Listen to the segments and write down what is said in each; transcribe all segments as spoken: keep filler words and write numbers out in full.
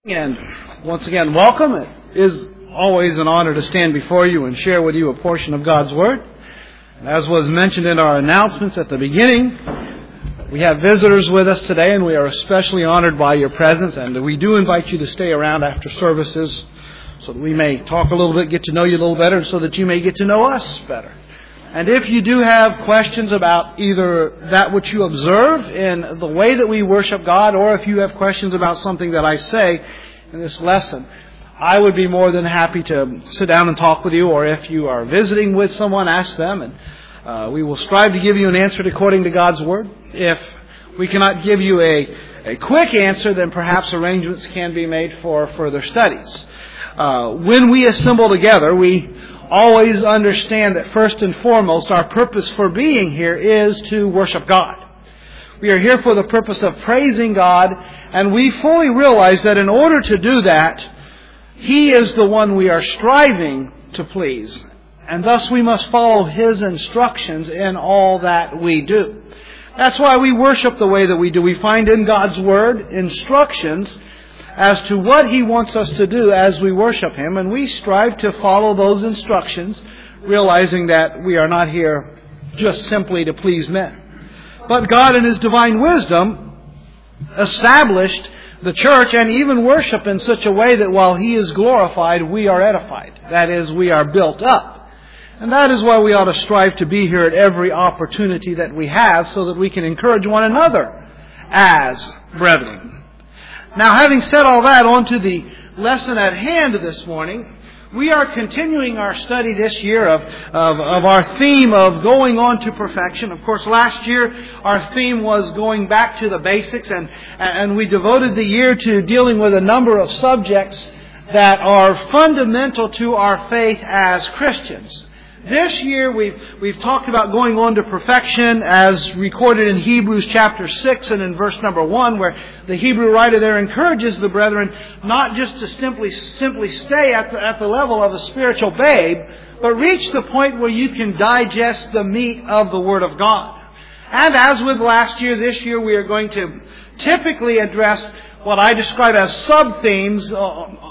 And once again, welcome. It is always an honor to stand before you and share with you a portion of God's Word. As was mentioned in our announcements at the beginning, we have visitors with us today, and we are especially honored by your presence. And we do invite you to stay around after services so that we may talk a little bit, get to know you a little better, so that you may get to know us better. And if you do have questions about either that which you observe in the way that we worship God, or if you have questions about something that I say in this lesson, I would be more than happy to sit down and talk with you. Or if you are visiting with someone, ask them, and uh, we will strive to give you an answer according to God's Word. If we cannot give you a, a quick answer, then perhaps arrangements can be made for further studies. Uh, when we assemble together, we always understand that first and foremost, our purpose for being here is to worship God. We are here for the purpose of praising God, and we fully realize that in order to do that, He is the one we are striving to please. And thus we must follow His instructions in all that we do. That's why we worship the way that we do. We find in God's Word instructions as to what He wants us to do as we worship Him, and we strive to follow those instructions, realizing that we are not here just simply to please men. But God in His divine wisdom established the church and even worship in such a way that while He is glorified, we are edified. That is, we are built up. And that is why we ought to strive to be here at every opportunity that we have, so that we can encourage one another as brethren. Now, having said all that, on to the lesson at hand this morning. We are continuing our study this year of, of, of our theme of going on to perfection. Of course, last year our theme was going back to the basics, and, and we devoted the year to dealing with a number of subjects that are fundamental to our faith as Christians. This year we've, we've talked about going on to perfection as recorded in Hebrews chapter six and in verse number one, where the Hebrew writer there encourages the brethren not just to simply, simply stay at the, at the level of a spiritual babe, but reach the point where you can digest the meat of the Word of God. And as with last year, this year we are going to typically address what I describe as sub-themes uh,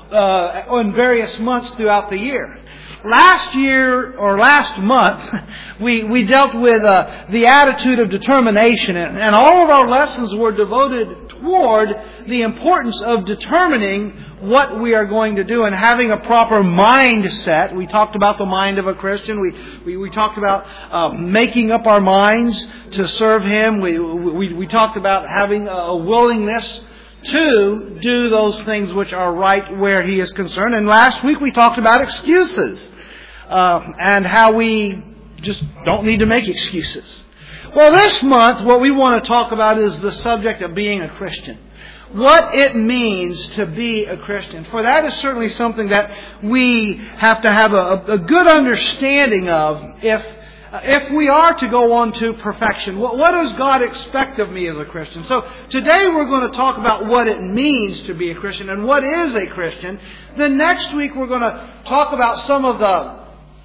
uh, in various months throughout the year. Last year, or last month, we, we dealt with uh, the attitude of determination, and, and all of our lessons were devoted toward the importance of determining what we are going to do and having a proper mindset. We talked about the mind of a Christian. We we, we talked about uh, making up our minds to serve Him. We, we, we talked about having a willingness to do those things which are right where He is concerned. And last week we talked about excuses. Uh, and how we just don't need to make excuses. Well, this month, what we want to talk about is the subject of being a Christian. What it means to be a Christian. For that is certainly something that we have to have a, a good understanding of if if we are to go on to perfection. What, what does God expect of me as a Christian? So today we're going to talk about what it means to be a Christian and what is a Christian. Then next week we're going to talk about some of the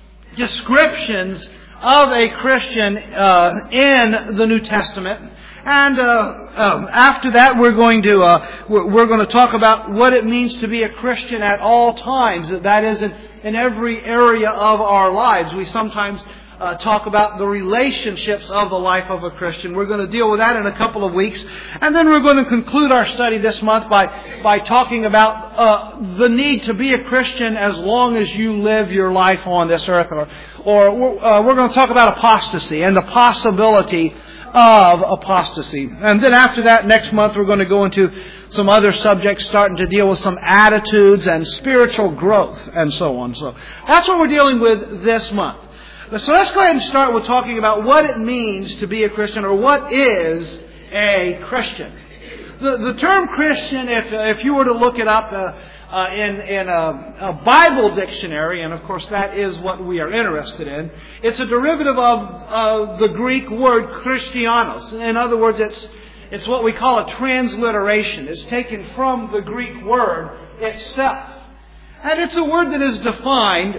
descriptions of a Christian uh, in the New Testament, and uh, um, after that we're going to uh, we're going to talk about what it means to be a Christian at all times. That is, in, in every area of our lives. We sometimes Uh, talk about the relationships of the life of a Christian. We're going to deal with that in a couple of weeks. And then we're going to conclude our study this month by, by talking about uh, the need to be a Christian as long as you live your life on this earth. Or, or uh, we're going to talk about apostasy and the possibility of apostasy. And then after that, next month, we're going to go into some other subjects, starting to deal with some attitudes and spiritual growth and so on. So that's what we're dealing with this month. So let's go ahead and start with talking about what it means to be a Christian, or what is a Christian. The, the term Christian, if if you were to look it up uh, uh, in, in a, a Bible dictionary, and of course that is what we are interested in, it's a derivative of uh, the Greek word Christianos. In other words, it's it's what we call a transliteration. It's taken from the Greek word itself. And it's a word that is defined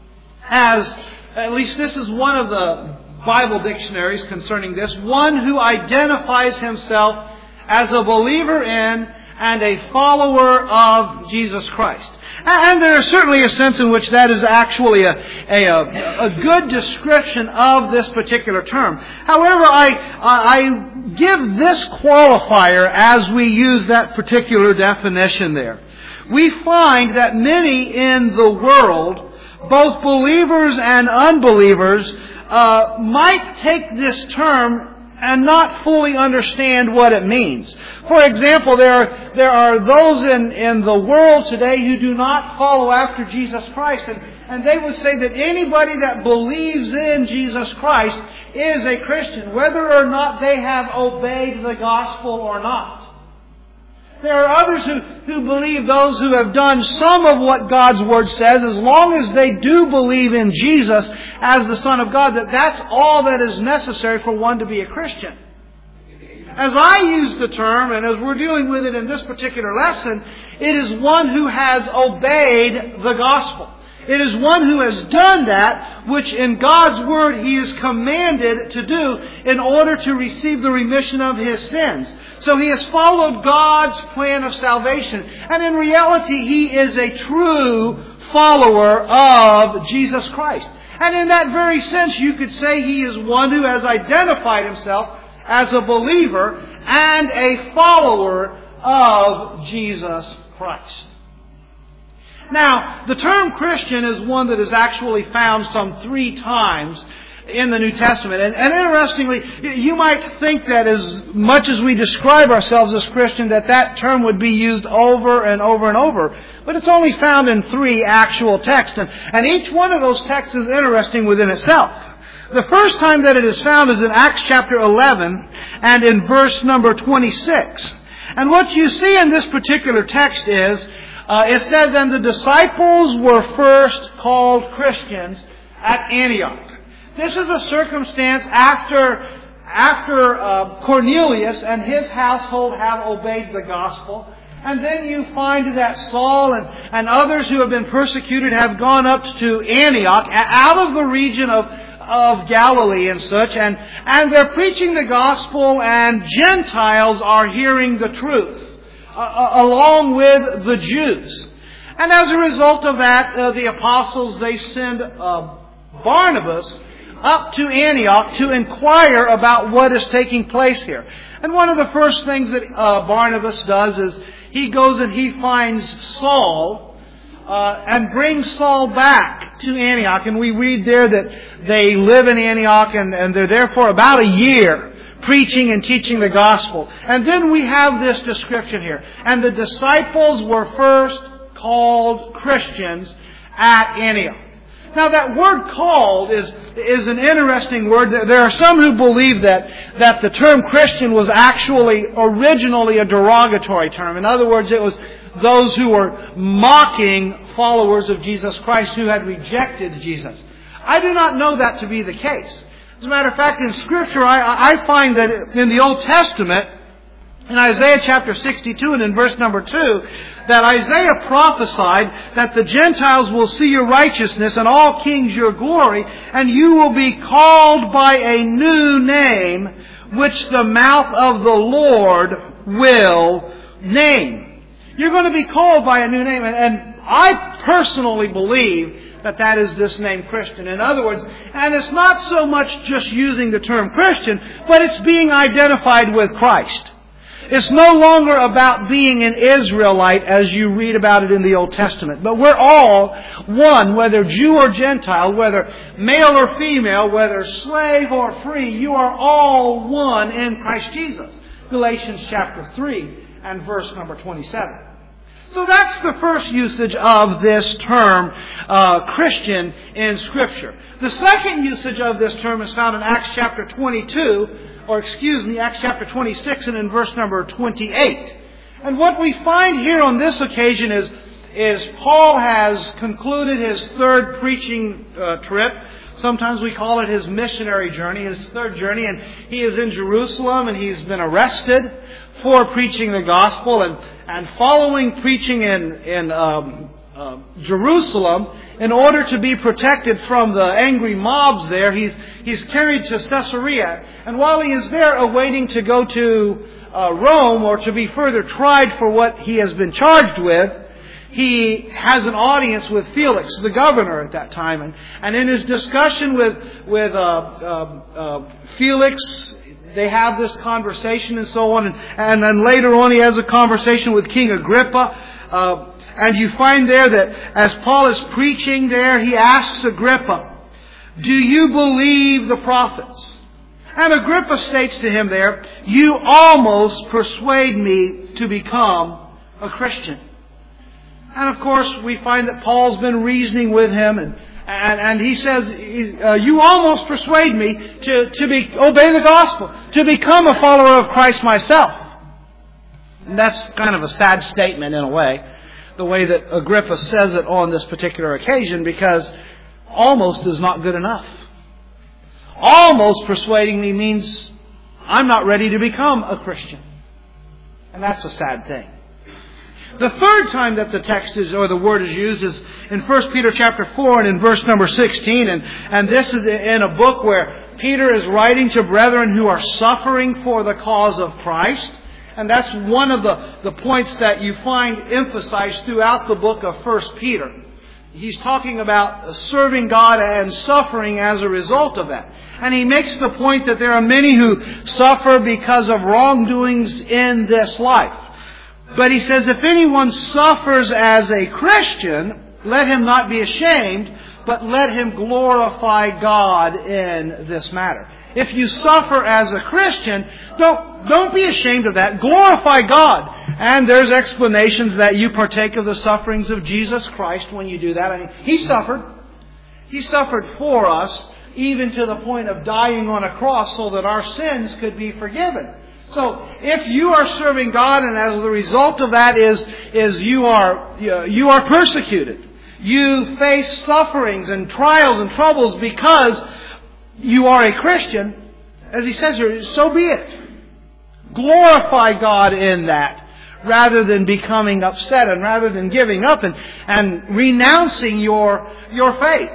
as, at least this is one of the Bible dictionaries concerning this, one who identifies himself as a believer in and a follower of Jesus Christ. And there is certainly a sense in which that is actually a, a, a good description of this particular term. However, I, I give this qualifier as we use that particular definition there. We find that many in the world, both believers and unbelievers, uh, might take this term and not fully understand what it means. For example, there are, there are those in, in the world today who do not follow after Jesus Christ. And, and they would say that anybody that believes in Jesus Christ is a Christian, whether or not they have obeyed the gospel or not. There are others who, who believe those who have done some of what God's Word says, as long as they do believe in Jesus as the Son of God, that that's all that is necessary for one to be a Christian. As I use the term, and as we're dealing with it in this particular lesson, it is one who has obeyed the gospel. It is one who has done that which in God's Word He is commanded to do in order to receive the remission of his sins. So he has followed God's plan of salvation. And in reality, he is a true follower of Jesus Christ. And in that very sense, you could say he is one who has identified himself as a believer and a follower of Jesus Christ. Now, the term Christian is one that is actually found some three times in the New Testament. And, and interestingly, you might think that as much as we describe ourselves as Christian, that that term would be used over and over and over. But it's only found in three actual texts. And, and each one of those texts is interesting within itself. The first time that it is found is in Acts chapter eleven and in verse number twenty-six. And what you see in this particular text is, Uh, it says, and the disciples were first called Christians at Antioch. This is a circumstance after, after uh, Cornelius and his household have obeyed the gospel. And then you find that Saul and, and others who have been persecuted have gone up to Antioch, out of the region of, of Galilee and such, and, and they're preaching the gospel, and Gentiles are hearing the truth. Uh, along with the Jews. And as a result of that, uh, the apostles, they send uh, Barnabas up to Antioch to inquire about what is taking place here. And one of the first things that uh, Barnabas does is he goes and he finds Saul uh, and brings Saul back to Antioch. And we read there that they live in Antioch and, and they're there for about a year, preaching and teaching the gospel. And then we have this description here. And the disciples were first called Christians at Antioch. Now that word called is, is an interesting word. There are some who believe that, that the term Christian was actually originally a derogatory term. In other words, it was those who were mocking followers of Jesus Christ who had rejected Jesus. I do not know that to be the case. As a matter of fact, in Scripture, I, I find that in the Old Testament, in Isaiah chapter sixty-two and in verse number two, that Isaiah prophesied that the Gentiles will see your righteousness and all kings your glory, and you will be called by a new name, which the mouth of the Lord will name. You're going to be called by a new name, and, and I personally believe that that is this name Christian. In other words, and it's not so much just using the term Christian, but it's being identified with Christ. It's no longer about being an Israelite as you read about it in the Old Testament. But we're all one, whether Jew or Gentile, whether male or female, whether slave or free, you are all one in Christ Jesus. Galatians chapter three and verse number twenty-seven. So that's the first usage of this term, uh, Christian, in Scripture. The second usage of this term is found in Acts chapter twenty-two, or excuse me, Acts chapter twenty-six and in verse number twenty-eight. And what we find here on this occasion is, is Paul has concluded his third preaching uh, trip. Sometimes we call it his missionary journey, his third journey, and he is in Jerusalem and he's been arrested for preaching the gospel, and, and following preaching in, in um, uh, Jerusalem, in order to be protected from the angry mobs there, he's, he's carried to Caesarea. And while he is there awaiting to go to uh, Rome or to be further tried for what he has been charged with, he has an audience with Felix, the governor at that time. And, and in his discussion with, with uh, uh, uh, Felix, they have this conversation and so on. And, and then later on he has a conversation with King Agrippa. Uh, and you find there that as Paul is preaching there, he asks Agrippa, "Do you believe the prophets?" And Agrippa states to him there, "You almost persuade me to become a Christian." And of course, we find that Paul's been reasoning with him, and and, and he says, uh, "You almost persuade me to to be obey the gospel, to become a follower of Christ myself." And that's kind of a sad statement in a way, the way that Agrippa says it on this particular occasion, because almost is not good enough. Almost persuading me means I'm not ready to become a Christian. And that's a sad thing. The third time that the text is, or the word is used, is in First Peter chapter four and in verse number sixteen. And, and this is in a book where Peter is writing to brethren who are suffering for the cause of Christ. And that's one of the, the points that you find emphasized throughout the book of First Peter. He's talking about serving God and suffering as a result of that. And he makes the point that there are many who suffer because of wrongdoings in this life. But he says, if anyone suffers as a Christian, let him not be ashamed, but let him glorify God in this matter. If you suffer as a Christian, don't, don't be ashamed of that. Glorify God. And there's explanations that you partake of the sufferings of Jesus Christ when you do that. I mean, He suffered. He suffered for us, even to the point of dying on a cross so that our sins could be forgiven. So, if you are serving God, and as the result of that is, is you are, you are persecuted. You face sufferings and trials and troubles because you are a Christian, as he says here, so be it. Glorify God in that, rather than becoming upset and rather than giving up and, and renouncing your, your faith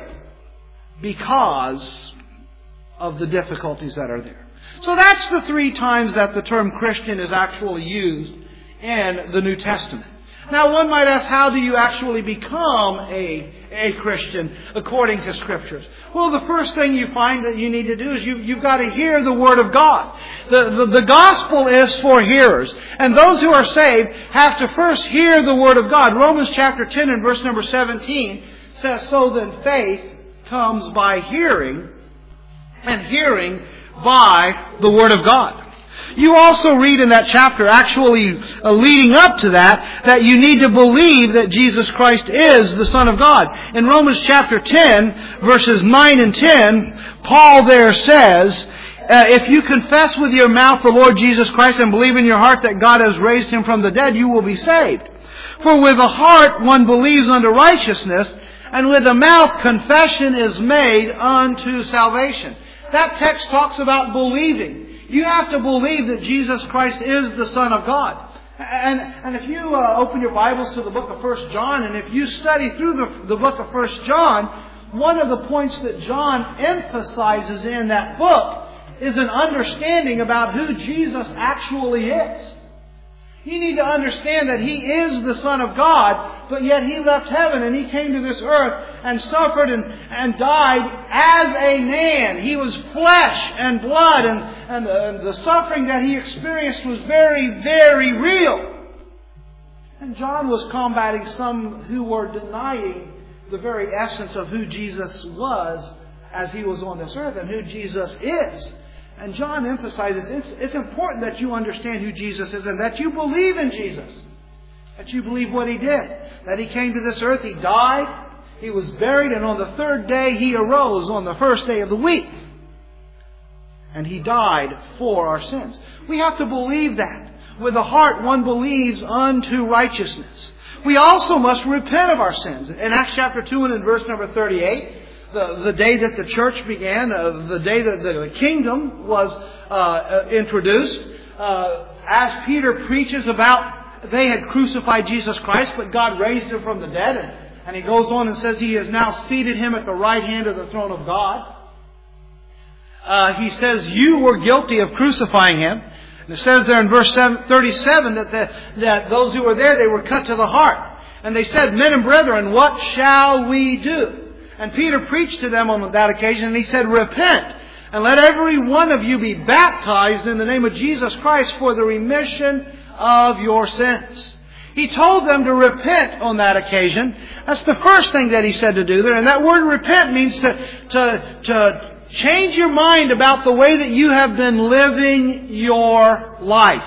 because of the difficulties that are there. So that's the three times that the term Christian is actually used in the New Testament. Now, one might ask, how do you actually become a, a Christian according to Scriptures? Well, the first thing you find that you need to do is you, you've got to hear the Word of God. The, the, the gospel is for hearers. And those who are saved have to first hear the Word of God. Romans chapter ten and verse number seventeen says, "So then faith comes by hearing, and hearing by the Word of God." You also read in that chapter, actually uh, leading up to that, that you need to believe that Jesus Christ is the Son of God. In Romans chapter ten, verses nine and ten, Paul there says, uh, if you confess with your mouth the Lord Jesus Christ and believe in your heart that God has raised Him from the dead, you will be saved. For with the heart one believes unto righteousness, and with the mouth confession is made unto salvation. That text talks about believing. You have to believe that Jesus Christ is the Son of God. And, and if you uh, open your Bibles to the book of First John, and if you study through the, the book of First John, one of the points that John emphasizes in that book is an understanding about who Jesus actually is. You need to understand that He is the Son of God, but yet He left heaven and He came to this earth and suffered and, and died as a man. He was flesh and blood, and, and the, the suffering that He experienced was very, very real. And John was combating some who were denying the very essence of who Jesus was as He was on this earth and who Jesus is. And John emphasizes it's, it's important that you understand who Jesus is and that you believe in Jesus. That you believe what He did. That He came to this earth, He died, He was buried, and on the third day He arose on the first day of the week. And He died for our sins. We have to believe that. With the heart one believes unto righteousness. We also must repent of our sins. In Acts chapter two and in verse number thirty-eight, The, the day that the church began, uh, the day that the kingdom was uh, uh, introduced, uh, as Peter preaches about, they had crucified Jesus Christ, but God raised Him from the dead. And, and he goes on and says He has now seated Him at the right hand of the throne of God. Uh, he says, you were guilty of crucifying Him. It says there in verse thirty-seven that, the, that those who were there, they were cut to the heart. And they said, "Men and brethren, what shall we do?" And Peter preached to them on that occasion, and he said, "Repent, and let every one of you be baptized in the name of Jesus Christ for the remission of your sins." He told them to repent on that occasion. That's the first thing that he said to do there. And that word repent means to, to, to change your mind about the way that you have been living your life.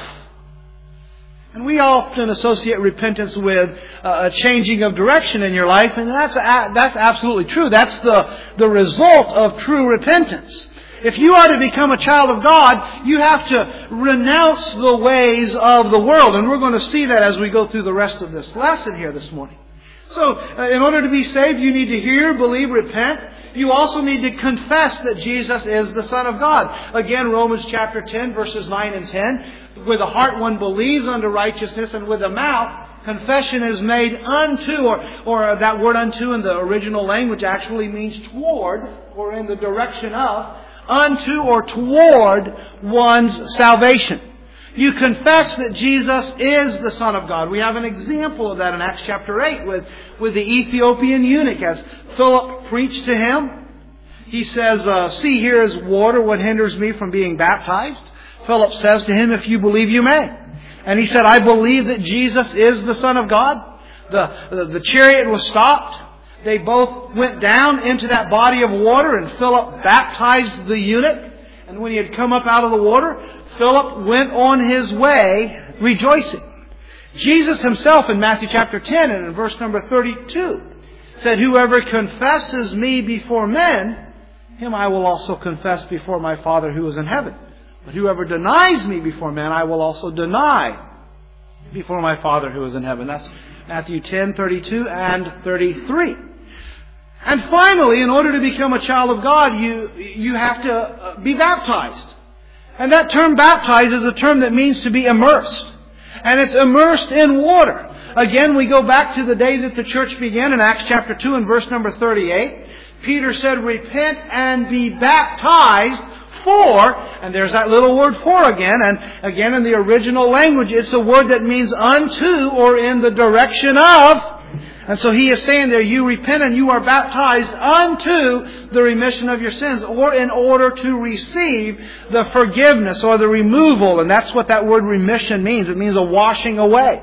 And we often associate repentance with a changing of direction in your life, and that's that's absolutely true. That's the, the result of true repentance. If you are to become a child of God, you have to renounce the ways of the world. And we're going to see that as we go through the rest of this lesson here this morning. So, uh, in order to be saved, you need to hear, believe, repent. You also need to confess that Jesus is the Son of God. Again, Romans chapter ten, verses nine and ten. With the heart one believes unto righteousness, and with the mouth confession is made unto, or, or that word unto in the original language actually means toward, or in the direction of, unto or toward one's salvation. You confess that Jesus is the Son of God. We have an example of that in Acts chapter eight with, with the Ethiopian eunuch. As Philip preached to him, he says, uh, "See, here is water. What hinders me from being baptized?" Philip says to him, "If you believe, you may." And he said, "I believe that Jesus is the Son of God." The, the, the chariot was stopped. They both went down into that body of water, and Philip baptized the eunuch. And when he had come up out of the water, Philip went on his way rejoicing. Jesus himself in Matthew chapter ten and in verse number thirty-two said, "Whoever confesses me before men, him I will also confess before my Father who is in heaven. But whoever denies me before men, I will also deny before my Father who is in heaven." That's Matthew ten, thirty-two and thirty-three. And finally, in order to become a child of God, you, you have to be baptized. And that term baptized is a term that means to be immersed. And it's immersed in water. Again, we go back to the day that the church began in Acts chapter two and verse number thirty-eight. Peter said, "Repent and be baptized for," and there's that little word "for" again. And again, in the original language, it's a word that means unto, or in the direction of. And so he is saying there, you repent and you are baptized unto the remission of your sins, or in order to receive the forgiveness or the removal. And that's what that word remission means. It means a washing away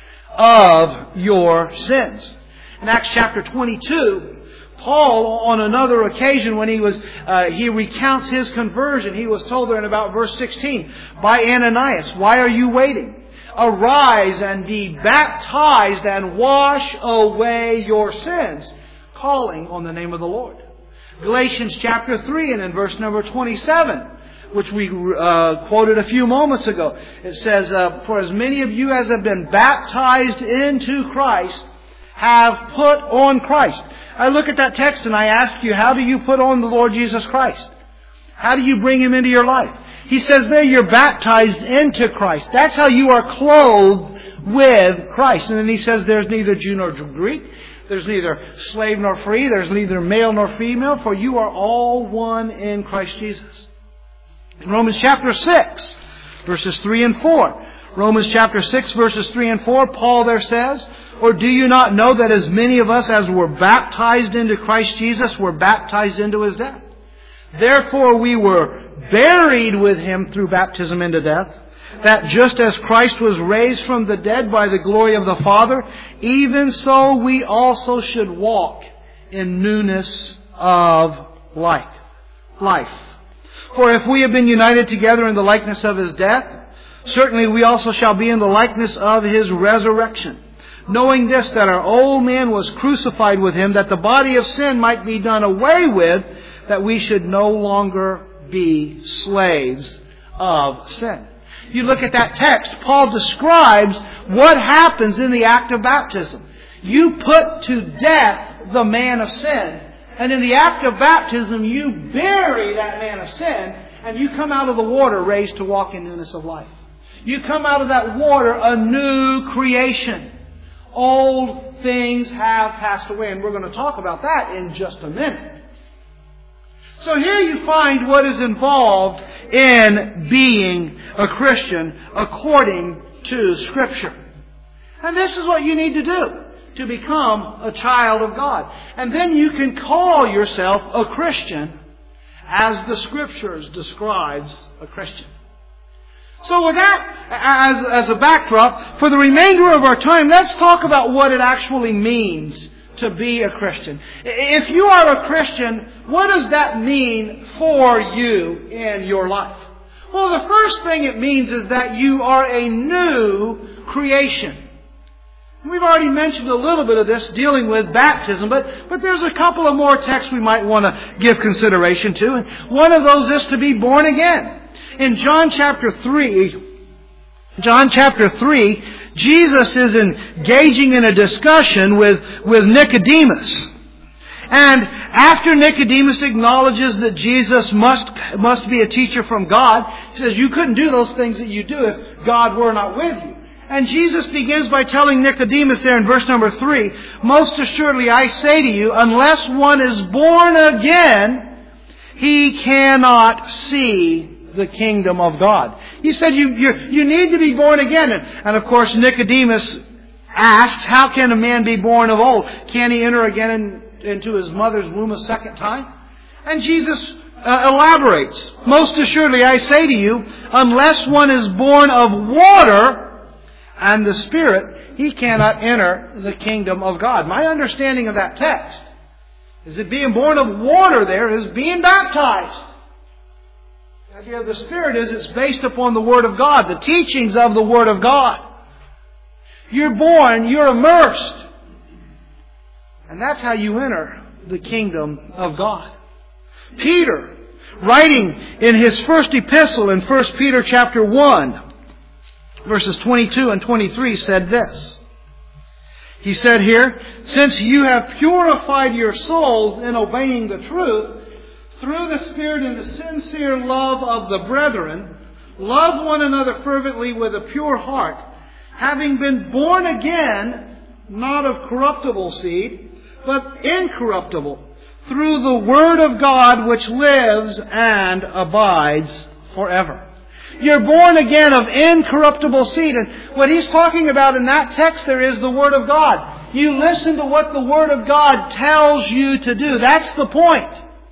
of your sins. In Acts chapter twenty-two, Paul, on another occasion, when he was, uh, he recounts his conversion, he was told there in about verse sixteen, "By Ananias, why are you waiting? Arise and be baptized and wash away your sins, calling on the name of the Lord." Galatians chapter three and in verse number twenty-seven, which we uh, quoted a few moments ago, it says, uh, "For as many of you as have been baptized into Christ have put on Christ." I look at that text and I ask you, how do you put on the Lord Jesus Christ? How do you bring Him into your life? He says there, you're baptized into Christ. That's how you are clothed with Christ. And then he says there's neither Jew nor Greek. There's neither slave nor free. There's neither male nor female. For you are all one in Christ Jesus. In Romans chapter six, verses three and four. Romans chapter six, verses three and four, Paul there says, "Or do you not know that as many of us as were baptized into Christ Jesus were baptized into His death? Therefore we were buried with Him through baptism into death, that just as Christ was raised from the dead by the glory of the Father, even so we also should walk in newness of life. life. For if we have been united together in the likeness of His death, certainly we also shall be in the likeness of His resurrection. Knowing this, that our old man was crucified with Him, that the body of sin might be done away with, that we should no longer be slaves of sin." You look at that text, Paul describes what happens in the act of baptism. You put to death the man of sin, and in the act of baptism you bury that man of sin, and you come out of the water raised to walk in newness of life. You come out of that water a new creation. Old things have passed away, and we're going to talk about that in just a minute. So here you find what is involved in being a Christian according to Scripture. And this is what you need to do to become a child of God. And then you can call yourself a Christian as the Scriptures describes a Christian. So with that as, as a backdrop, for the remainder of our time, let's talk about what it actually means to be a Christian. If you are a Christian, what does that mean for you in your life? Well, the first thing it means is that you are a new creation. We've already mentioned a little bit of this dealing with baptism, but, but there's a couple of more texts we might want to give consideration to. And one of those is to be born again. In John chapter three, John chapter three, Jesus is engaging in a discussion with, with Nicodemus. And after Nicodemus acknowledges that Jesus must, must be a teacher from God, he says, you couldn't do those things that you do if God were not with you. And Jesus begins by telling Nicodemus there in verse number three, most assuredly I say to you, unless one is born again, he cannot see the kingdom of God. He said you, you, you need to be born again. And, and of course Nicodemus asked, how can a man be born of old? Can he enter again in, into his mother's womb a second time? And Jesus uh, elaborates, most assuredly I say to you, unless one is born of water and the Spirit, he cannot enter the kingdom of God. My understanding of that text is that being born of water there is being baptized. The idea of the Spirit is it's based upon the Word of God, the teachings of the Word of God. You're born, you're immersed. And that's how you enter the kingdom of God. Peter, writing in his first epistle in First Peter chapter one, verses twenty-two and twenty-three, said this. He said here, since you have purified your souls in obeying the truth, through the Spirit and the sincere love of the brethren, love one another fervently with a pure heart, having been born again, not of corruptible seed, but incorruptible, through the Word of God which lives and abides forever. You're born again of incorruptible seed. And what he's talking about in that text there is the Word of God. You listen to what the Word of God tells you to do. That's the point.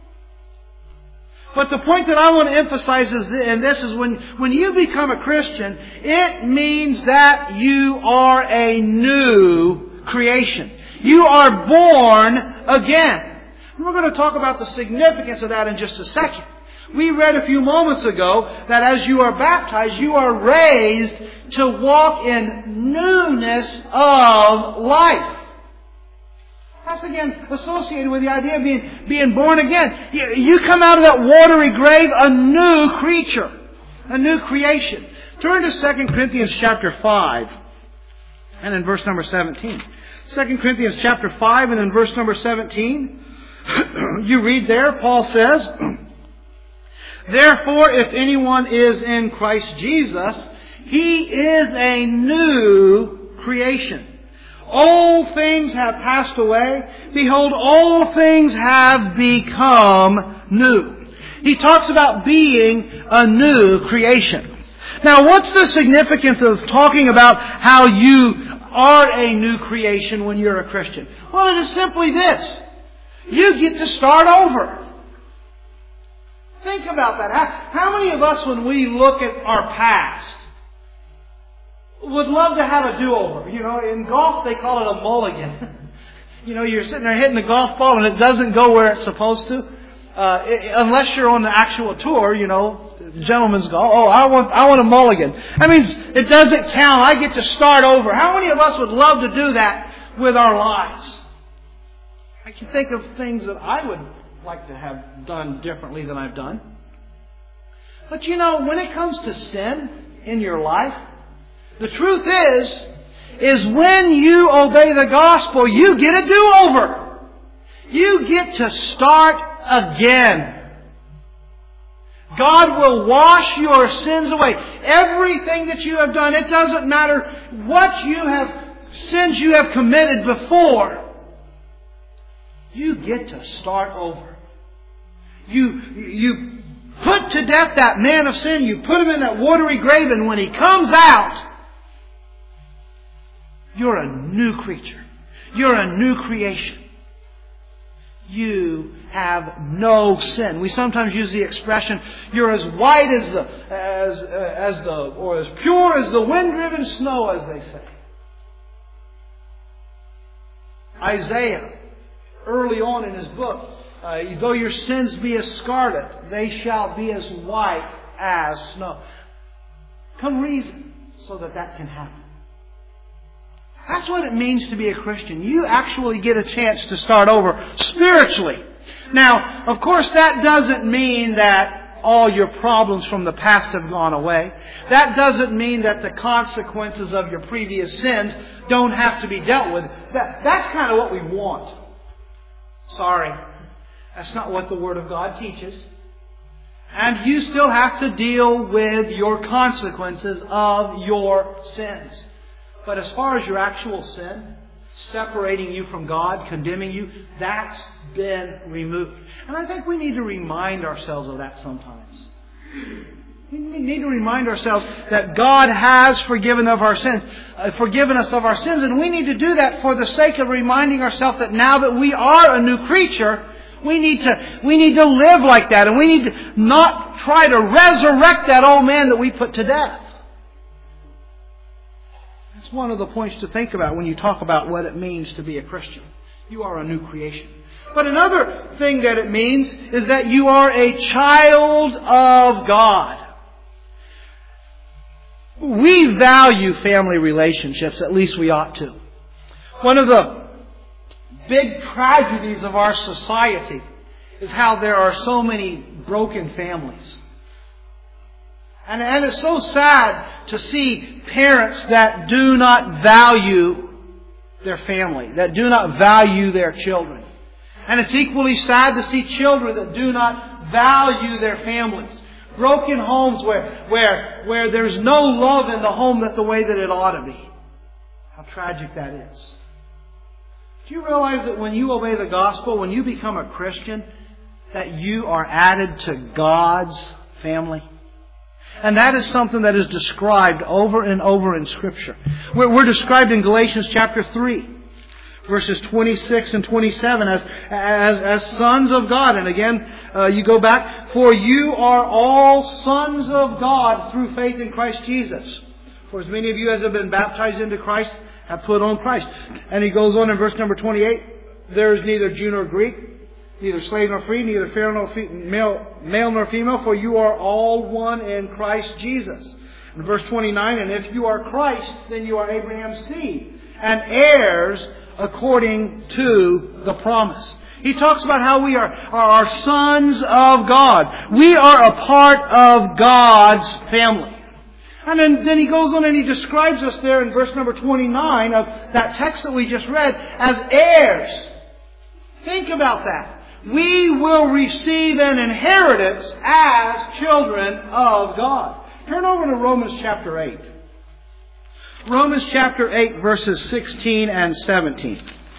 But the point that I want to emphasize is, and this is when, when you become a Christian, it means that you are a new creation. You are born again. And we're going to talk about the significance of that in just a second. We read a few moments ago that as you are baptized, you are raised to walk in newness of life. That's again associated with the idea of being, being born again. You, you come out of that watery grave a new creature, a new creation. Turn to Second Corinthians chapter five and in verse number seventeen. Second Corinthians chapter five and in verse number seventeen, you read there, Paul says, therefore, if anyone is in Christ Jesus, he is a new creation. Old things have passed away. Behold, all things have become new. He talks about being a new creation. Now, what's the significance of talking about how you are a new creation when you're a Christian? Well, it is simply this. You get to start over. Think about that. How, how many of us, when we look at our past, would love to have a do-over? You know, in golf they call it a mulligan. You know, you're sitting there hitting the golf ball and it doesn't go where it's supposed to. Uh, it, unless you're on the actual tour, you know, gentleman's golf. Oh, I want, I want a mulligan. That means it doesn't count. I get to start over. How many of us would love to do that with our lives? I can think of things that I would like to have done differently than I've done. But you know, when it comes to sin in your life, the truth is, is when you obey the gospel, you get a do-over. You get to start again. God will wash your sins away. Everything that you have done, it doesn't matter what you have, sins you have committed before. You get to start over. You, you put to death that man of sin. You put him in that watery grave. And when he comes out, you're a new creature. You're a new creation. You have no sin. We sometimes use the expression, you're as white as the, as, as the, or as pure as the wind-driven snow, as they say. Isaiah, early on in his book, uh, though your sins be as scarlet, they shall be as white as snow. Come reason so that that can happen. That's what it means to be a Christian. You actually get a chance to start over spiritually. Now, of course, that doesn't mean that all your problems from the past have gone away. That doesn't mean that the consequences of your previous sins don't have to be dealt with. That, that's kind of what we want. Sorry. That's not what the Word of God teaches. And you still have to deal with your consequences of your sins. But as far as your actual sin, separating you from God, condemning you, that's been removed. And I think we need to remind ourselves of that sometimes. We need to remind ourselves that God has forgiven of our sins, uh, forgiven us of our sins, and we need to do that for the sake of reminding ourselves that now that we are a new creature, we need to we need to live like that, and we need to not try to resurrect that old man that we put to death. It's one of the points to think about when you talk about what it means to be a Christian. You are a new creation. But another thing that it means is that you are a child of God. We value family relationships, at least we ought to. One of the big tragedies of our society is how there are so many broken families. And, and it's so sad to see parents that do not value their family, that do not value their children. And it's equally sad to see children that do not value their families. Broken homes where, where, where there's no love in the home that the way that it ought to be. How tragic that is. Do you realize that when you obey the gospel, when you become a Christian, that you are added to God's family? And that is something that is described over and over in Scripture. We're, we're described in Galatians chapter three, verses twenty-six and twenty-seven as, as, as sons of God. And again, uh, you go back, for you are all sons of God through faith in Christ Jesus. For as many of you as have been baptized into Christ have put on Christ. And he goes on in verse number twenty-eight, there is neither Jew nor Greek, neither slave nor free, neither fair nor fe- male, male nor female, for you are all one in Christ Jesus. In verse twenty-nine, and if you are Christ, then you are Abraham's seed, and heirs according to the promise. He talks about how we are, are sons of God. We are a part of God's family. And then, then he goes on and he describes us there in verse number twenty-nine of that text that we just read as heirs. Think about that. We will receive an inheritance as children of God. Turn over to Romans chapter eight. Romans chapter eight, verses sixteen and seventeen.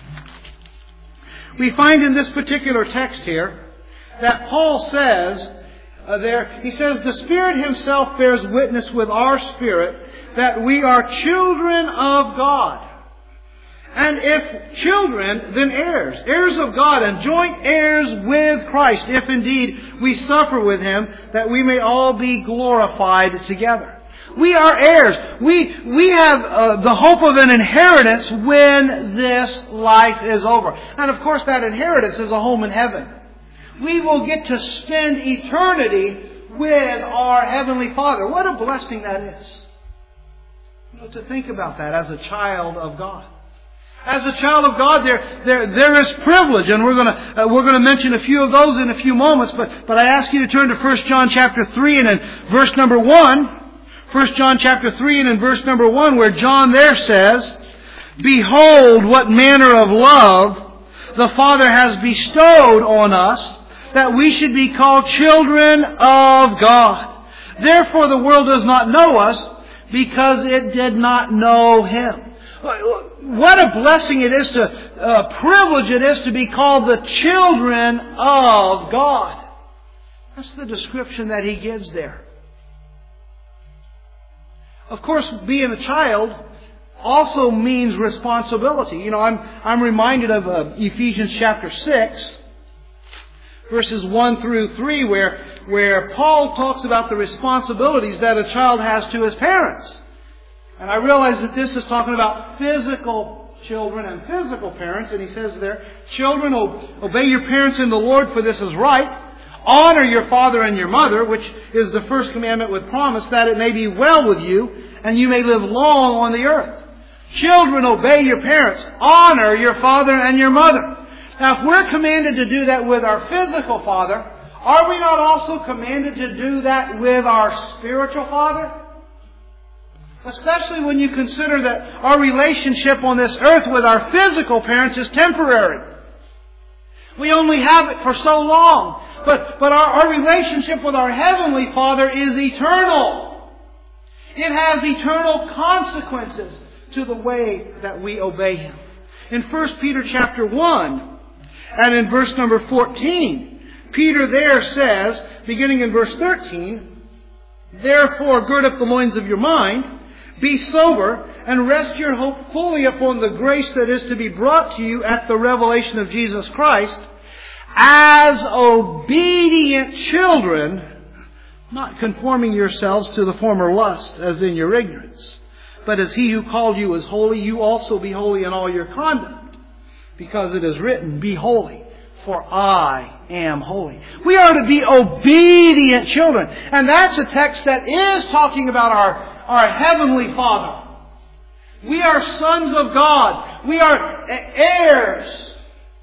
We find in this particular text here that Paul says uh, there, he says, the Spirit Himself bears witness with our spirit that we are children of God. And if children, then heirs, heirs of God and joint heirs with Christ, if indeed we suffer with Him, that we may all be glorified together. We are heirs. We, we have uh, the hope of an inheritance when this life is over. And of course that inheritance is a home in heaven. We will get to spend eternity with our Heavenly Father. What a blessing that is. You know, to think about that as a child of God. As a child of God, there, there, there is privilege, and we're going to uh, we're going to mention a few of those in a few moments. But but I ask you to turn to First John chapter three and in verse number one. First John chapter three and in verse number one, where John there says, "Behold, what manner of love the Father has bestowed on us, that we should be called children of God. Therefore, the world does not know us, because it did not know Him." What a blessing it is to, uh, privilege it is to be called the children of God. That's the description that he gives there. Of course, being a child also means responsibility. You know, I'm I'm reminded of uh, Ephesians chapter six, verses one through three, where where Paul talks about the responsibilities that a child has to his parents. And I realize that this is talking about physical children and physical parents, and he says there, "Children, obey your parents in the Lord, for this is right. Honor your father and your mother," which is the first commandment with promise, "that it may be well with you, and you may live long on the earth." Children, obey your parents. Honor your father and your mother. Now, if we're commanded to do that with our physical father, are we not also commanded to do that with our spiritual father? Especially when you consider that our relationship on this earth with our physical parents is temporary. We only have it for so long. But, but our, our relationship with our Heavenly Father is eternal. It has eternal consequences to the way that we obey Him. In First Peter chapter one, and in verse number fourteen, Peter there says, beginning in verse thirteen, "Therefore gird up the loins of your mind, be sober, and rest your hope fully upon the grace that is to be brought to you at the revelation of Jesus Christ, as obedient children, not conforming yourselves to the former lusts as in your ignorance. But as He who called you is holy, you also be holy in all your conduct. Because it is written, be holy, for I am holy." We are to be obedient children. And that's a text that is talking about our, our Heavenly Father. We are sons of God. We are heirs.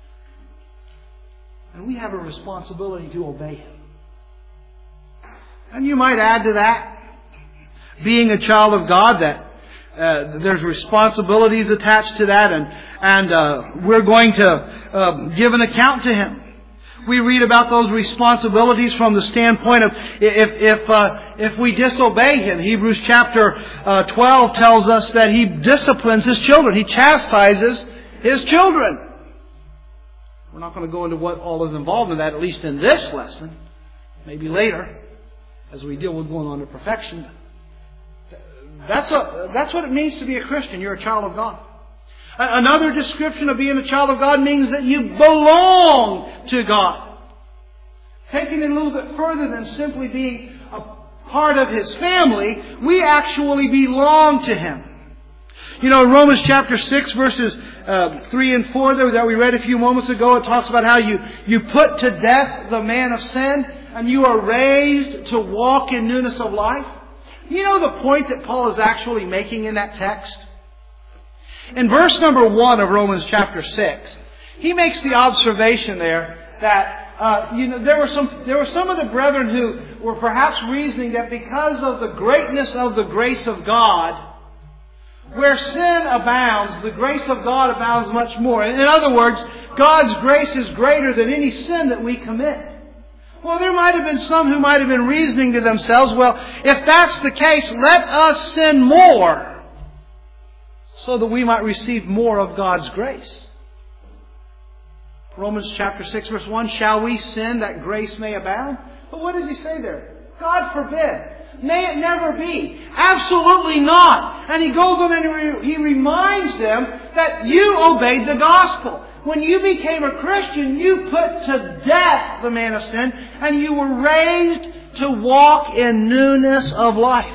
And we have a responsibility to obey Him. And you might add to that, being a child of God, that uh, there's responsibilities attached to that, and and uh, we're going to uh, give an account to Him. We read about those responsibilities from the standpoint of if if uh, if we disobey Him. Hebrews chapter uh, twelve tells us that He disciplines His children. He chastises His children. We're not going to go into what all is involved in that, at least in this lesson. Maybe later, as we deal with going on to perfection. That's a, that's what it means to be a Christian. You're a child of God. Another description of being a child of God means that you belong to God. Taking it a little bit further than simply being a part of His family, we actually belong to Him. You know, in Romans chapter six, verses uh, three and four that we read a few moments ago, it talks about how you, you put to death the man of sin, and you are raised to walk in newness of life. You know the point that Paul is actually making in that text? In verse number one of Romans chapter six, he makes the observation there that uh, you know there were some there were some of the brethren who were perhaps reasoning that because of the greatness of the grace of God, where sin abounds, the grace of God abounds much more. In other words, God's grace is greater than any sin that we commit. Well, there might have been some who might have been reasoning to themselves, well, if that's the case, let us sin more so that we might receive more of God's grace. Romans chapter six verse one, "Shall we sin that grace may abound?" But what does he say there? God forbid. May it never be. Absolutely not. And he goes on and he reminds them that you obeyed the gospel. When you became a Christian, you put to death the man of sin, and you were raised to walk in newness of life.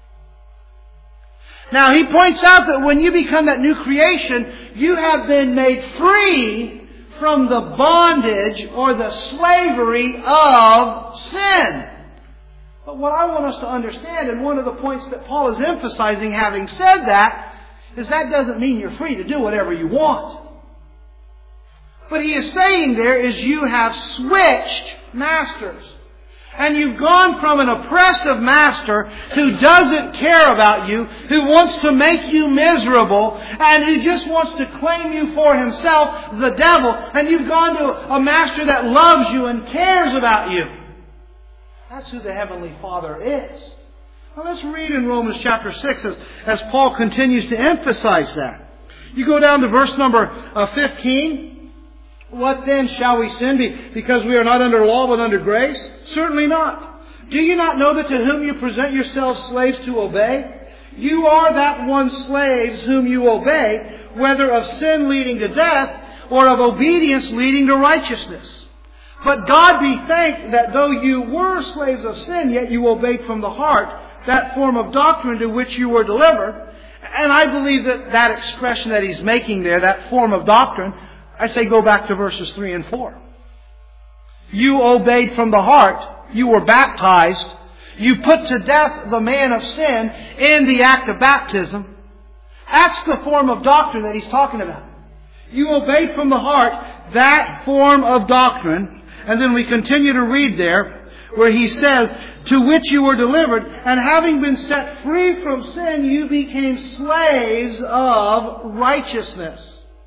Now, he points out that when you become that new creation, you have been made free from the bondage or the slavery of sin. But what I want us to understand, and one of the points that Paul is emphasizing, having said that, is that doesn't mean you're free to do whatever you want. What he is saying there is you have switched masters. And you've gone from an oppressive master who doesn't care about you, who wants to make you miserable, and who just wants to claim you for himself, the devil, and you've gone to a master that loves you and cares about you. That's who the Heavenly Father is. Now let's read in Romans chapter six as, as Paul continues to emphasize that. You go down to verse number uh, fifteen. What then, shall we sin be because we are not under law but under grace? Certainly not. Do you not know that to whom you present yourselves slaves to obey, you are that one slaves whom you obey, whether of sin leading to death or of obedience leading to righteousness? But God be thanked that though you were slaves of sin, yet you obeyed from the heart that form of doctrine to which you were delivered. And I believe that that expression that he's making there, that form of doctrine, I say go back to verses three and four. You obeyed from the heart. You were baptized. You put to death the man of sin in the act of baptism. That's the form of doctrine that he's talking about. You obeyed from the heart that form of doctrine. And then we continue to read there where he says, to which you were delivered, and having been set free from sin, you became slaves of righteousness.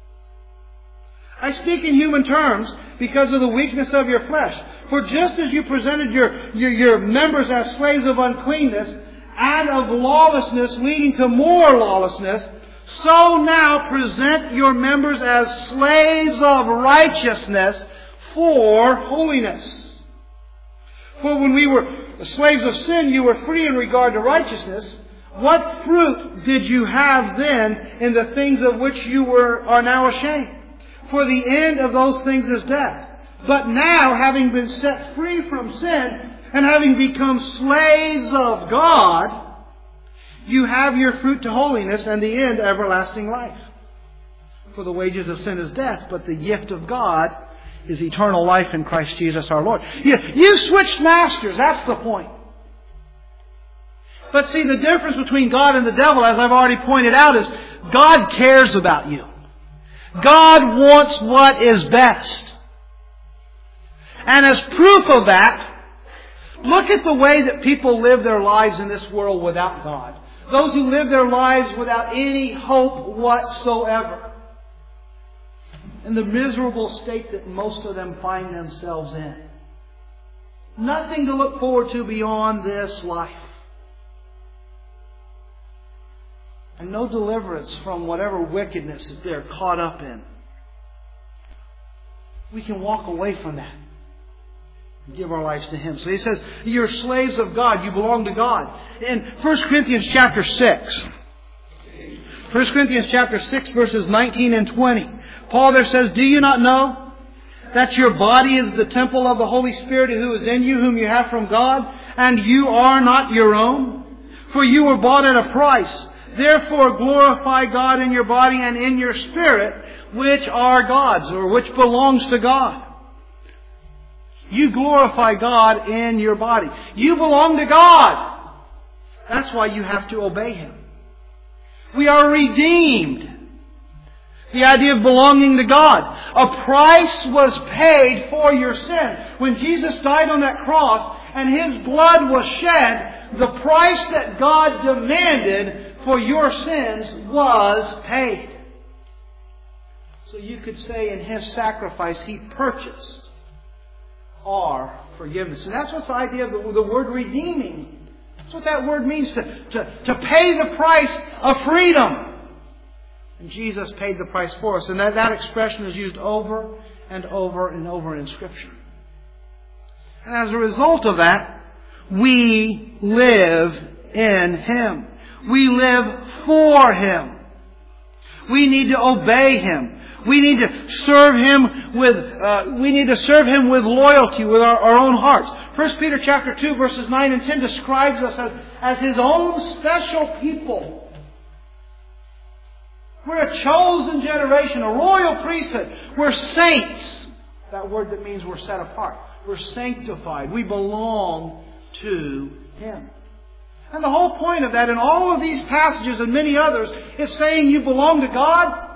I speak in human terms because of the weakness of your flesh. For just as you presented your, your, your members as slaves of uncleanness and of lawlessness leading to more lawlessness, so now present your members as slaves of righteousness for holiness. For when we were slaves of sin, you were free in regard to righteousness. What fruit did you have then in the things of which you were are now ashamed? For the end of those things is death. But now, having been set free from sin and having become slaves of God, you have your fruit to holiness and the end everlasting life. For the wages of sin is death, but the gift of God is eternal life in Christ Jesus our Lord. You, you switched masters, that's the point. But see, the difference between God and the devil, as I've already pointed out, is God cares about you. God wants what is best. And as proof of that, look at the way that people live their lives in this world without God. Those who live their lives without any hope whatsoever. And the miserable state that most of them find themselves in. Nothing to look forward to beyond this life. And no deliverance from whatever wickedness that they're caught up in. We can walk away from that and give our lives to Him. So he says, you're slaves of God. You belong to God. In First Corinthians chapter six. First Corinthians chapter six verses nineteen and twenty. Paul there says, do you not know that your body is the temple of the Holy Spirit who is in you, whom you have from God, and you are not your own? For you were bought at a price. Therefore glorify God in your body and in your spirit, which are God's, or which belongs to God. You glorify God in your body. You belong to God. That's why you have to obey Him. We are redeemed. The idea of belonging to God. A price was paid for your sin. When Jesus died on that cross and His blood was shed, the price that God demanded for your sins was paid. So you could say in His sacrifice, He purchased our forgiveness. And that's what's the idea of the, the word redeeming. That's what that word means, to, to, to pay the price of freedom. And Jesus paid the price for us. And that, that expression is used over and over and over in Scripture. And as a result of that, we live in Him. We live for Him. We need to obey Him. We need to serve Him with, uh, we need to serve Him with loyalty, with our, our own hearts. First Peter chapter two verses nine and ten describes us as, as His own special people. We're a chosen generation, a royal priesthood. We're saints. That word that means we're set apart. We're sanctified. We belong to Him. And the whole point of that in all of these passages and many others is saying you belong to God.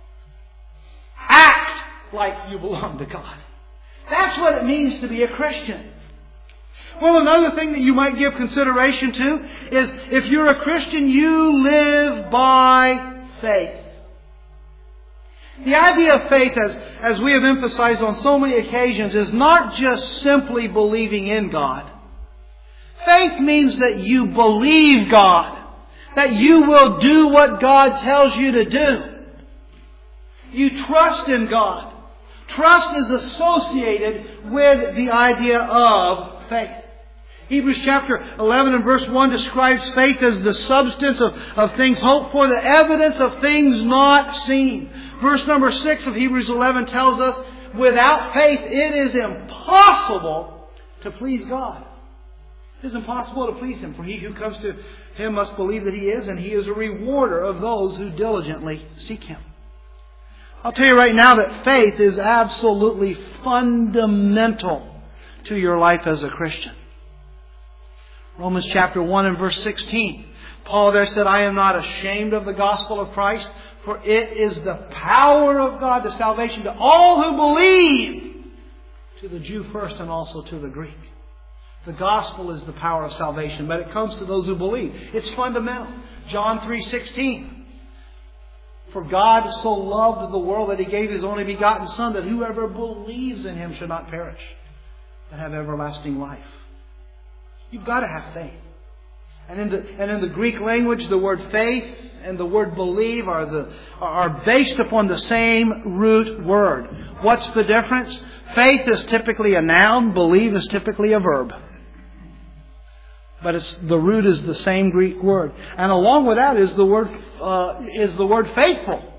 Act like you belong to God. That's what it means to be a Christian. Well, another thing that you might give consideration to is if you're a Christian, you live by faith. The idea of faith, as, as we have emphasized on so many occasions, is not just simply believing in God. Faith means that you believe God. That you will do what God tells you to do. You trust in God. Trust is associated with the idea of faith. Hebrews chapter eleven and verse one describes faith as the substance of, of things hoped for, the evidence of things not seen. Verse number six of Hebrews eleven tells us, without faith it is impossible to please God. It is impossible to please Him, for he who comes to Him must believe that He is, and He is a rewarder of those who diligently seek Him. I'll tell you right now that faith is absolutely fundamental to your life as a Christian. Romans chapter one and verse sixteen. Paul there said, I am not ashamed of the gospel of Christ, for it is the power of God to salvation to all who believe, to the Jew first and also to the Greek. The gospel is the power of salvation, but it comes to those who believe. It's fundamental. John three sixteen. For God so loved the world that He gave His only begotten Son, that whoever believes in Him should not perish, but have everlasting life. You've got to have faith. And in the and in the Greek language, the word faith and the word believe are the are based upon the same root word. What's the difference? Faith is typically a noun, believe is typically a verb. But it's, the root is the same Greek word, and along with that is the word uh, is the word faithful.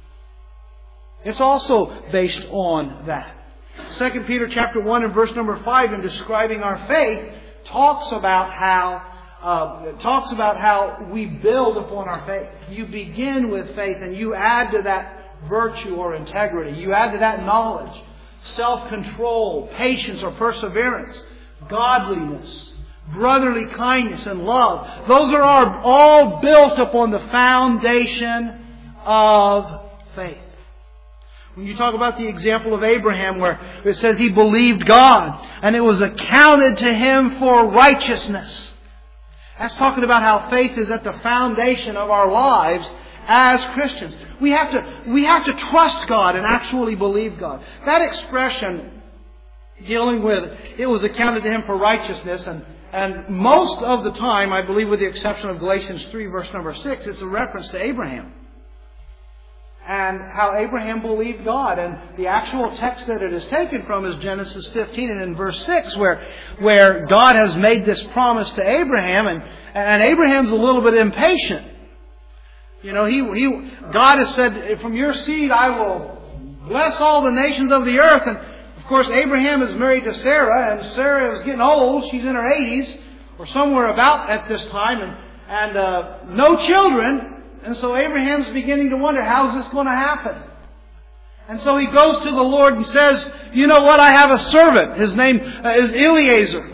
It's also based on that. Second Peter chapter one and verse number five, in describing our faith, talks about how uh, talks about how we build upon our faith. You begin with faith, and you add to that virtue or integrity. You add to that knowledge, self-control, patience or perseverance, godliness, brotherly kindness and love. Those are all built upon the foundation of faith. When you talk about the example of Abraham, where it says he believed God and it was accounted to him for righteousness. That's talking about how faith is at the foundation of our lives as Christians. We have to, we have to trust God and actually believe God. That expression dealing with it was accounted to him for righteousness, and And most of the time, I believe with the exception of Galatians three verse number six, it's a reference to Abraham. And how Abraham believed God. And the actual text that it is taken from is Genesis fifteen and in verse six, where, where God has made this promise to Abraham, and, and Abraham's a little bit impatient. You know, he, he, God has said, from your seed I will bless all the nations of the earth. And of course, Abraham is married to Sarah, and Sarah is getting old. She's in her eighties, or somewhere about at this time, and, and uh, no children. And so Abraham's beginning to wonder, how's this going to happen? And so he goes to the Lord and says, you know what, I have a servant. His name is Eliezer.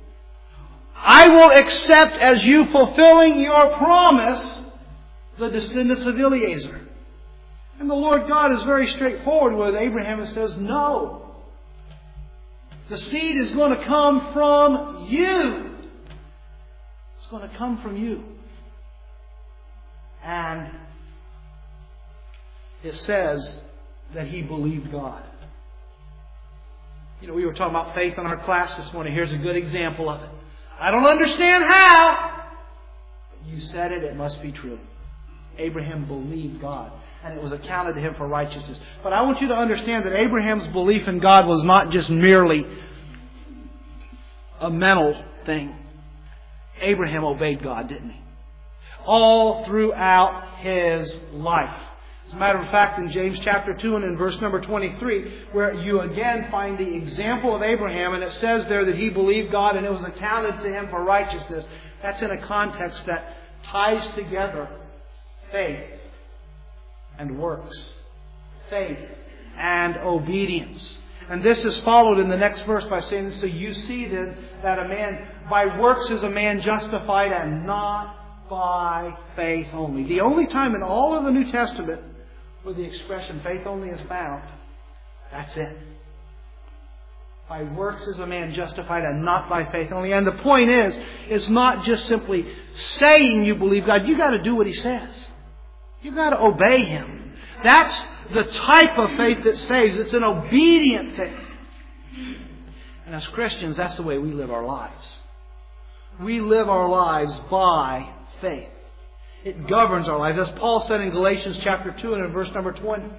I will accept as you fulfilling your promise the descendants of Eliezer. And the Lord God is very straightforward with Abraham and says, no. The seed is going to come from you. It's going to come from you. And it says that he believed God. You know, we were talking about faith in our class this morning. Here's a good example of it. I don't understand how. But you said it, it must be true. Abraham believed God, and it was accounted to him for righteousness. But I want you to understand that Abraham's belief in God was not just merely a mental thing. Abraham obeyed God, didn't he? All throughout his life. As a matter of fact, in James chapter two and in verse number twenty-three, where you again find the example of Abraham, and it says there that he believed God and it was accounted to him for righteousness. That's in a context that ties together faith and works. Faith and obedience. And this is followed in the next verse by saying, so you see then that a man, by works is a man justified and not by faith only. The only time in all of the New Testament where the expression faith only is found, that's it. By works is a man justified and not by faith only. And the point is, it's not just simply saying you believe God. You've got to do what He says. You've got to obey Him. That's the type of faith that saves. It's an obedient faith. And as Christians, that's the way we live our lives. We live our lives by faith. It governs our lives. As Paul said in Galatians chapter two and in verse number twenty,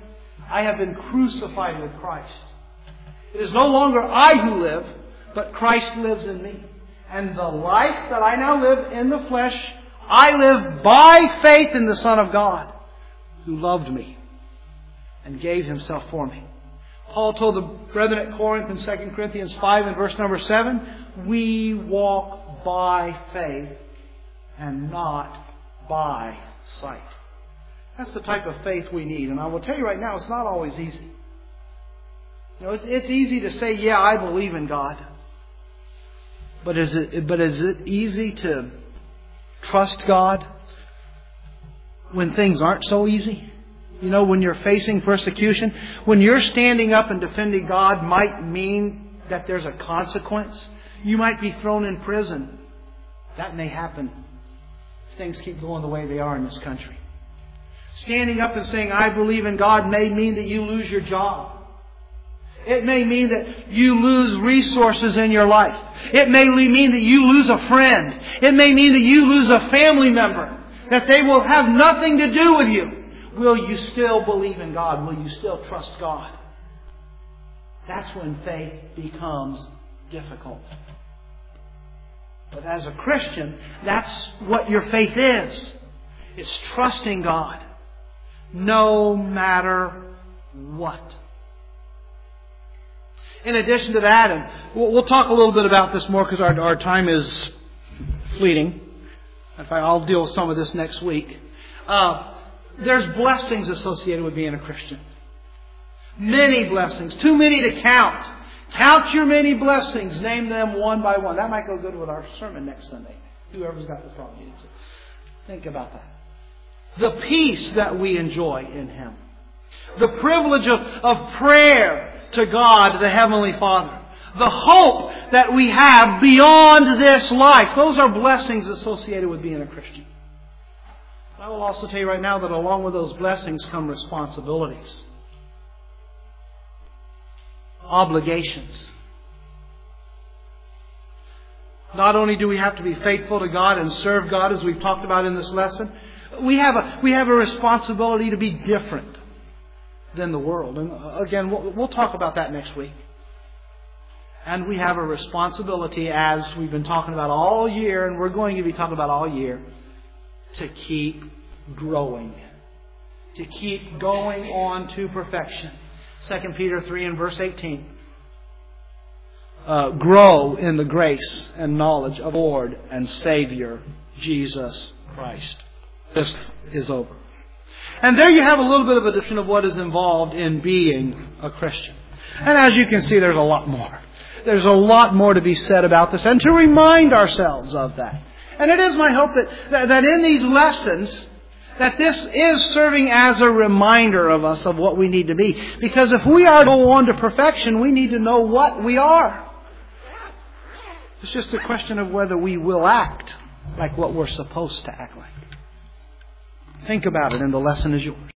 I have been crucified with Christ. It is no longer I who live, but Christ lives in me. And the life that I now live in the flesh, I live by faith in the Son of God, who loved me and gave Himself for me. Paul told the brethren at Corinth in Second Corinthians five and verse number seven, we walk by faith and not by sight. That's the type of faith we need. And I will tell you right now, it's not always easy. You know, it's, it's easy to say, yeah, I believe in God. But is it, but is it easy to trust God when things aren't so easy? You know, when you're facing persecution, when you're standing up and defending God might mean that there's a consequence. You might be thrown in prison. That may happen if things keep going the way they are in this country. Standing up and saying, I believe in God may mean that you lose your job. It may mean that you lose resources in your life. It may mean that you lose a friend. It may mean that you lose a family member. That they will have nothing to do with you. Will you still believe in God? Will you still trust God? That's when faith becomes difficult. But as a Christian, that's what your faith is. It's trusting God. No matter what. In addition to that, and we'll, we'll talk a little bit about this more because our, our time is fleeting. In fact, I'll deal with some of this next week. Uh, there's blessings associated with being a Christian. Many blessings. Too many to count. Count your many blessings. Name them one by one. That might go good with our sermon next Sunday. Whoever's got the thought needs to think about that. The peace that we enjoy in Him. The privilege of, of prayer to God, the Heavenly Father. The hope that we have beyond this life. Those are blessings associated with being a Christian. I will also tell you right now that along with those blessings come responsibilities. Obligations. Not only do we have to be faithful to God and serve God as we've talked about in this lesson, we have a, we have a responsibility to be different than the world. And again, we'll, we'll talk about that next week. And we have a responsibility, as we've been talking about all year, and we're going to be talking about all year, to keep growing. To keep going on to perfection. Second Peter three and verse eighteen. Uh, grow in the grace and knowledge of Lord and Savior, Jesus Christ. This is over. And there you have a little bit of a description of what is involved in being a Christian. And as you can see, there's a lot more. There's a lot more to be said about this and to remind ourselves of that. And it is my hope that, that, that in these lessons, that this is serving as a reminder of us of what we need to be. Because if we are to go on to perfection, we need to know what we are. It's just a question of whether we will act like what we're supposed to act like. Think about it, and the lesson is yours.